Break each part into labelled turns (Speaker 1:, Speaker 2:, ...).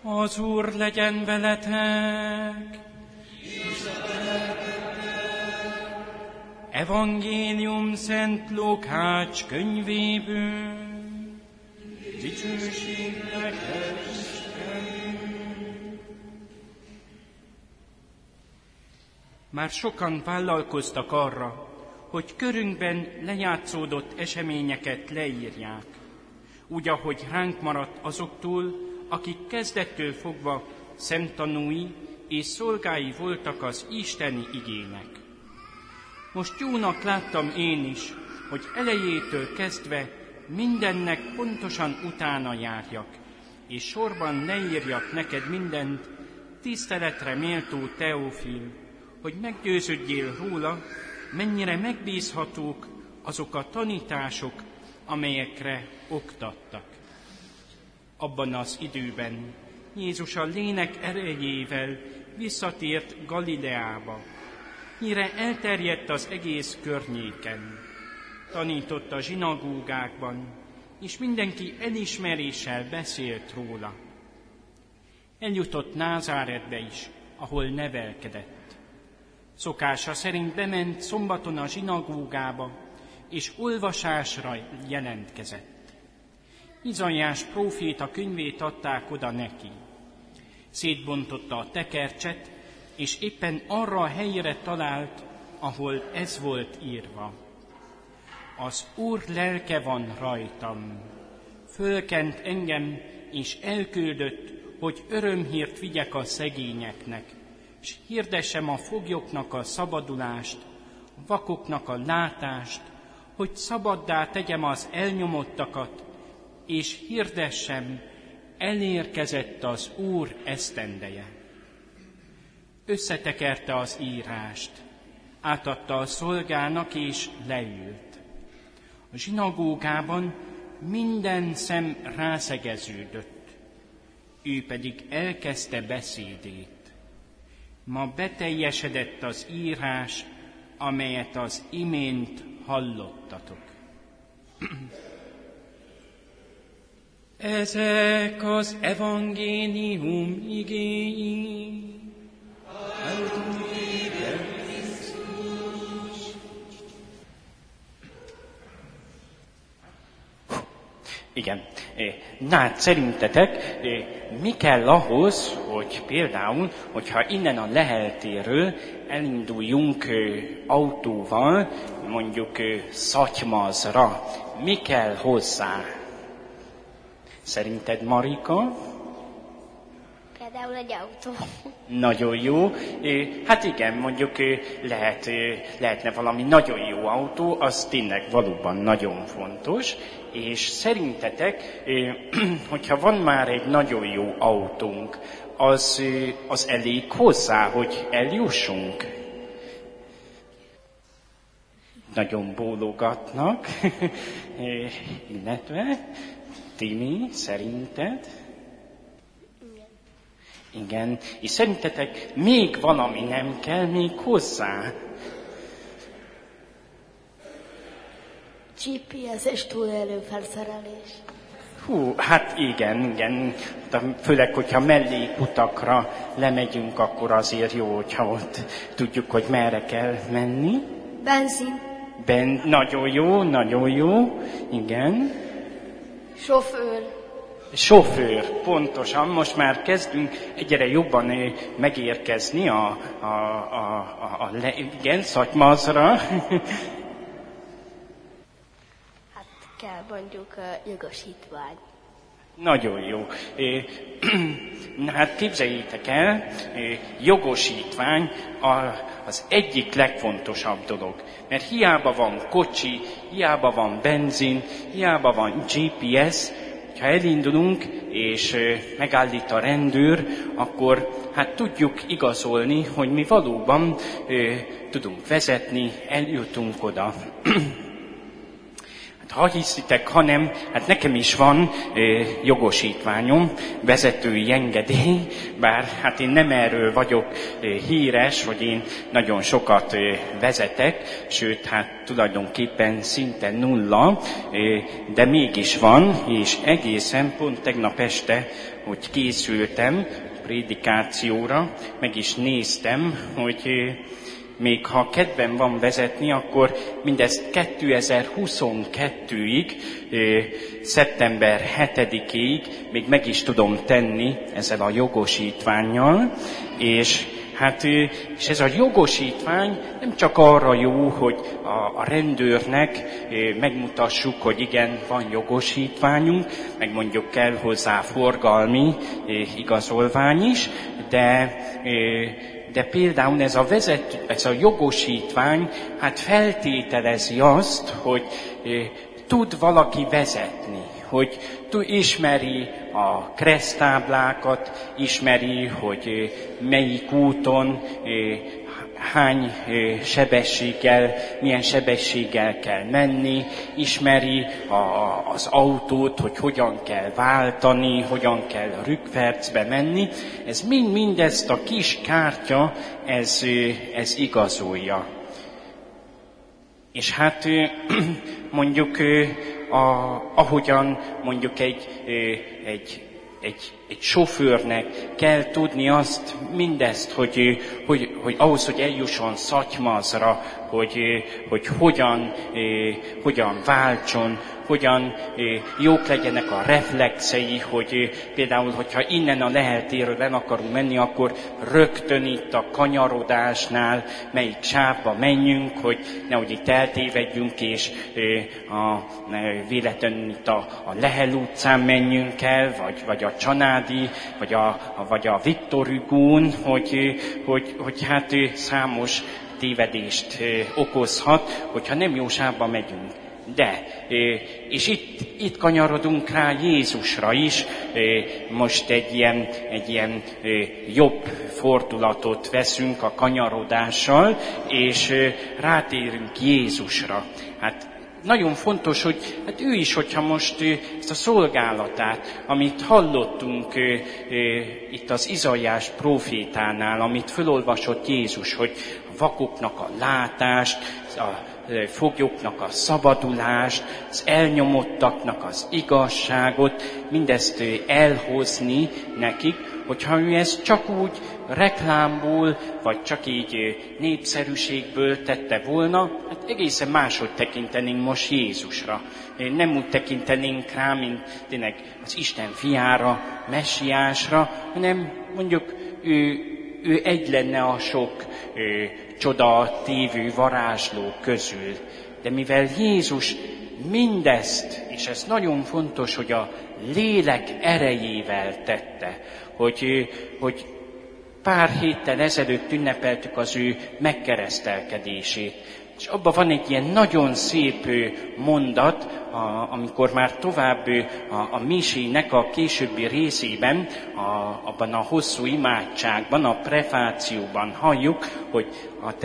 Speaker 1: Az Úr legyen veletek! Evangélium Szent Lukács könyvéből. Dicsőség neked, Isten! Már sokan vállalkoztak arra, hogy körünkben lejátszódott eseményeket leírják, úgy, ahogy ránk maradt azoktól, akik kezdettől fogva szemtanúi és szolgái voltak az isteni igének. Most jónak láttam én is, hogy elejétől kezdve mindennek pontosan utána járjak, és sorban leírjak neked mindent, tiszteletre méltó Teófil, hogy meggyőződjél róla, mennyire megbízhatók azok a tanítások, amelyekre oktattak. Abban az időben Jézus a lélek erejével visszatért Galileába, mire elterjedt az egész környéken. Tanított a zsinagógákban, és mindenki elismeréssel beszélt róla. Eljutott Názáretbe is, ahol nevelkedett. Szokása szerint bement szombaton a zsinagógába, és olvasásra jelentkezett. Izaiás próféta könyvét adták oda neki. Szétbontotta a tekercset, és éppen arra a helyre talált, ahol ez volt írva. Az Úr lelke van rajtam, fölkent engem, és elküldött, hogy örömhírt vigyek a szegényeknek, s hirdessem a foglyoknak a szabadulást, a vakoknak a látást, hogy szabaddá tegyem az elnyomottakat, és hirdessem, elérkezett az Úr esztendeje. Összetekerte az írást, átadta a szolgának, és leült. A zsinagógában minden szem rászegeződött, ő pedig elkezdte beszédét. Ma beteljesedett az írás, amelyet az imént hallottatok. Ezek az evangélium igéi.
Speaker 2: Igen. Na hát szerintetek mi kell ahhoz, hogy például, hogyha innen a Leheltéről elinduljunk autóval, mondjuk Szatymazra, mi kell hozzá? Szerinted, Marika?
Speaker 3: Például egy autó.
Speaker 2: Nagyon jó. Hát igen, mondjuk lehetne valami nagyon jó autó, az tényleg valóban nagyon fontos. És szerintetek, hogyha van már egy nagyon jó autónk, az elég hozzá, hogy eljussunk? Nagyon bólogatnak, illetve Timi, szerinted? Igen. És szerintetek még valami nem kell még hozzá?
Speaker 3: GPS-es túlélőfelszerelés.
Speaker 2: Hát igen. De főleg, hogyha mellékutakra lemegyünk, akkor azért jó, hogyha ott tudjuk, hogy merre kell menni.
Speaker 3: Benzin.
Speaker 2: Nagyon jó, igen. Sofőr, pontosan. Most már kezdünk egyre jobban megérkezni igen, Szatymazra.
Speaker 3: Hát kell mondjuk jogosítvány.
Speaker 2: Nagyon jó. Hát képzeljétek el, jogosítvány az egyik legfontosabb dolog. Mert hiába van kocsi, hiába van benzin, hiába van GPS, ha elindulunk és megállít a rendőr, akkor hát tudjuk igazolni, hogy mi valóban tudunk vezetni, eljutunk oda. Hát ha hiszitek, ha nem, hát nekem is van jogosítványom, vezetői engedély, bár hát én nem erről vagyok híres, hogy én nagyon sokat vezetek, sőt, hát tulajdonképpen szinte nulla, de mégis van, és egészen pont tegnap este, hogy készültem prédikációra, meg is néztem, hogy még ha kedvem van vezetni, akkor mindezt 2022-ig, szeptember 7-ig még meg is tudom tenni ezzel a jogosítvánnyal, és és ez a jogosítvány nem csak arra jó, hogy a rendőrnek megmutassuk, hogy igen, van jogosítványunk, meg mondjuk kell hozzá forgalmi igazolvány is, de például ez a jogosítvány hát feltételezi azt, hogy tud valaki vezetni, hogy ismeri a kereszttáblákat, ismeri, hogy melyik úton, hány sebességgel, milyen sebességgel kell menni, ismeri az autót, hogy hogyan kell váltani, hogyan kell rükvercbe menni. Ez mindezt a kis kártya, ez igazolja. És hát mondjuk, ahogyan mondjuk egy sofőrnek kell tudni mindezt, hogy ahhoz, hogy eljusson Szatymazra, hogy hogyan váltson, hogyan jók legyenek a reflexei, hogy például, hogyha innen a Lehel térről el akarunk menni, akkor rögtön itt a kanyarodásnál melyik sávba menjünk, hogy nehogy itt eltévedjünk, és véletlenül itt a Lehel utcán menjünk el, vagy a Csanádi, vagy a Viktor Hugón, hogy hát számos tévedést okozhat, hogyha nem jó sávba megyünk. És itt kanyarodunk rá Jézusra is, most egy ilyen jobb fordulatot veszünk a kanyarodással, és rátérünk Jézusra. Hát nagyon fontos, hogy hát ő is, hogyha most ezt a szolgálatát, amit hallottunk itt az Izaiás prófétánál, amit fölolvasott Jézus, hogy a vakoknak a látást, a foglyoknak a szabadulást, az elnyomottaknak az igazságot, mindezt elhozni nekik, hogyha ő ezt csak úgy reklámból, vagy csak így népszerűségből tette volna, hát egészen máshogy tekintenénk most Jézusra. Nem úgy tekintenénk rá, mint tényleg az Isten fiára, messiásra, hanem mondjuk ő egy lenne a sok csoda tévő varázsló közül. De mivel Jézus mindezt, és ez nagyon fontos, hogy a lélek erejével tette, hogy pár héttel ezelőtt ünnepeltük az ő megkeresztelkedését. És abban van egy ilyen nagyon szép mondat, amikor már tovább a misének a későbbi részében, abban a hosszú imádságban, a prefációban halljuk, hogy a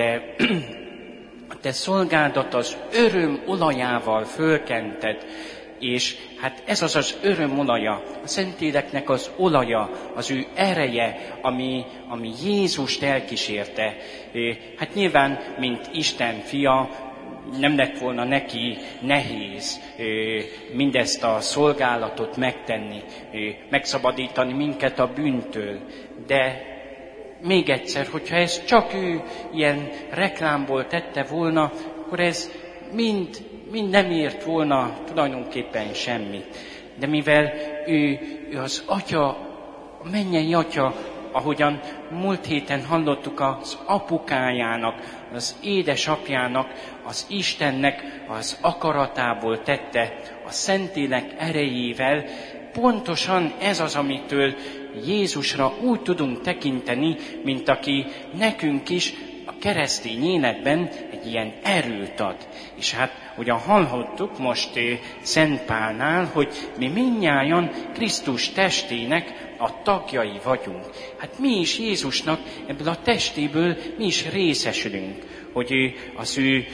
Speaker 2: te szolgádat az öröm olajával fölkented, és hát ez az örömolaja, a Szentléleknek az olaja, az ő ereje, ami Jézust elkísérte. Hát nyilván, mint Isten fia, nem lett volna neki nehéz mindezt a szolgálatot megtenni, megszabadítani minket a bűntől, de még egyszer, hogyha ez csak ő ilyen reklámból tette volna, akkor ez mind nem ért volna tulajdonképpen semmit. De mivel ő az Atya, a mennyei Atya, ahogyan múlt héten hallottuk, az apukájának, az édesapjának, az Istennek az akaratából tette, a Szentlélek erejével, pontosan ez az, amitől Jézusra úgy tudunk tekinteni, mint aki nekünk is a keresztény életben egy ilyen erőt ad. És hát ugyan hallhattuk most Szent Pálnál, hogy mi mindnyájan Krisztus testének a tagjai vagyunk. Hát mi is Jézusnak ebből a testéből mi is részesülünk, hogy az ő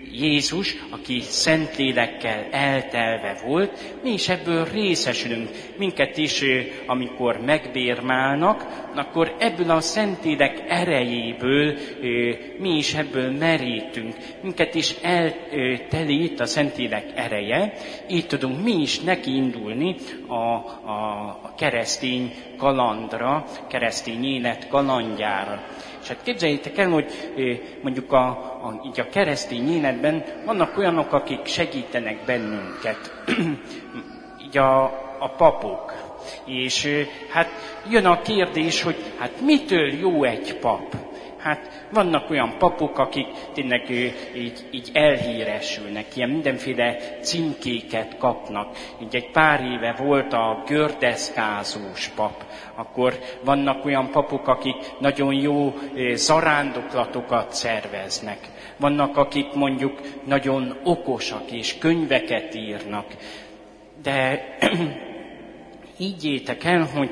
Speaker 2: Jézus, aki Szentlélekkel eltelve volt, mi is ebből részesülünk. Minket is, amikor megbérmálnak, akkor ebből a Szentlélek erejéből mi is ebből merítünk. Minket is eltelít a Szentlélek ereje, így tudunk mi is nekiindulni a keresztény kalandra, keresztény élet kalandjára. És hát képzeljétek el, hogy mondjuk így a keresztény életben vannak olyanok, akik segítenek bennünket, így a papok. És hát jön a kérdés, hogy hát mitől jó egy pap? Hát vannak olyan papok, akik tényleg így elhíresülnek, ilyen mindenféle címkéket kapnak. Így egy pár éve volt a gördeszkázós pap. Akkor vannak olyan papok, akik nagyon jó zarándoklatokat szerveznek. Vannak, akik mondjuk nagyon okosak és könyveket írnak. De higgyétek el, hogy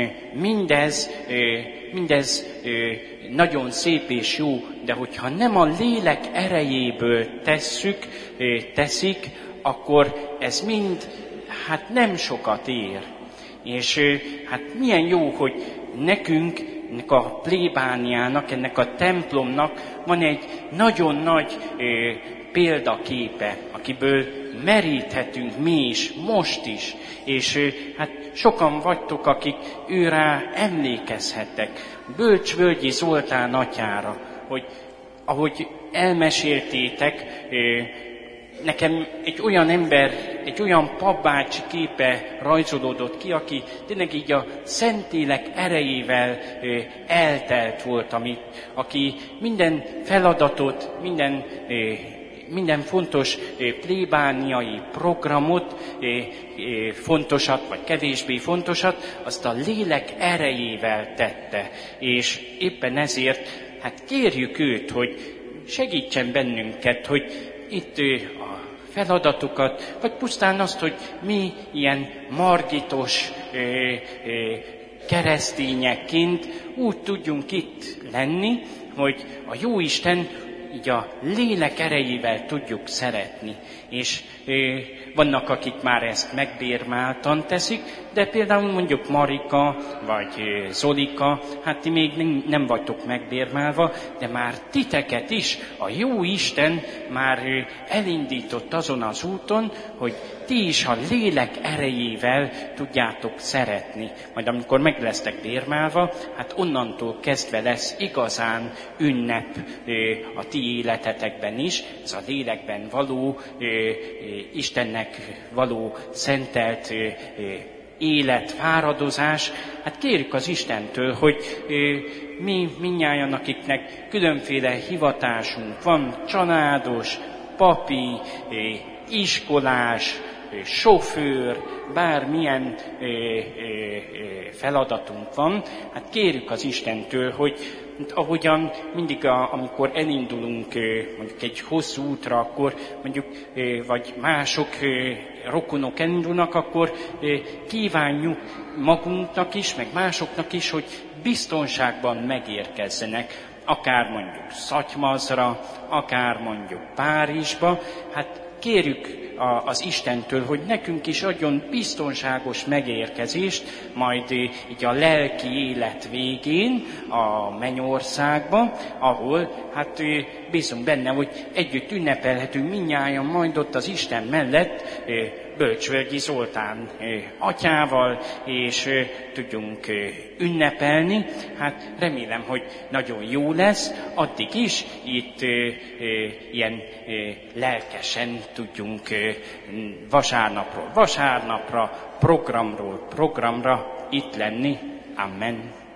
Speaker 2: mindez nagyon szép és jó, de hogyha nem a lélek erejéből teszik, akkor ez mind hát nem sokat ér. És hát milyen jó, hogy nekünk, ennek a plébániának, ennek a templomnak van egy nagyon nagy példaképe, akiből meríthetünk mi is, most is. És hát sokan vagytok, akik őrá emlékezhettek. Bölcsvölgyi Zoltán atyára, hogy ahogy elmeséltétek, nekem egy olyan ember, egy olyan papbácsi képe rajzolódott ki, aki tényleg így a Szentlélek erejével eltelt volt, aki minden feladatot, minden fontos plébániai programot, fontosat vagy kevésbé fontosat, azt a lélek erejével tette. És éppen ezért hát kérjük őt, hogy segítsen bennünket, hogy itt a feladatokat, vagy pusztán azt, hogy mi ilyen margitos keresztényekként úgy tudjunk itt lenni, hogy a Jóisten így a lélek erejével tudjuk szeretni. És vannak, akik már ezt megbérmáltan teszik, de például mondjuk Marika, vagy Zolika, hát ti még nem vagytok megbérmálva, de már titeket is a jó Isten már elindított azon az úton, hogy ti is a lélek erejével tudjátok szeretni. Majd amikor meg lesztek bérmálva, hát onnantól kezdve lesz igazán ünnep a ti életetekben is, ez a lélekben való, Istennek való szentelt élet, fáradozás. Hát kérjük az Istentől, hogy mi mindnyájan, akiknek különféle hivatásunk van, családos, papi, iskolás, sofőr, bármilyen feladatunk van, hát kérjük az Istentől, hogy ahogyan mindig, amikor elindulunk mondjuk egy hosszú útra, akkor mondjuk, vagy mások rokonok elindulnak, akkor kívánjuk magunknak is, meg másoknak is, hogy biztonságban megérkezzenek, akár mondjuk Szatymazra, akár mondjuk Párizsba, hát kérjük az Istentől, hogy nekünk is adjon biztonságos megérkezést, majd így a lelki élet végén a mennyországba, ahol hát bízunk benne, hogy együtt ünnepelhetünk mindnyájan majd ott az Isten mellett, Bölcsvölgyi Zoltán atyával, és tudjunk ünnepelni. Hát remélem, hogy nagyon jó lesz, addig is itt ilyen lelkesen tudjunk vasárnapról vasárnapra, programról programra itt lenni. Amen.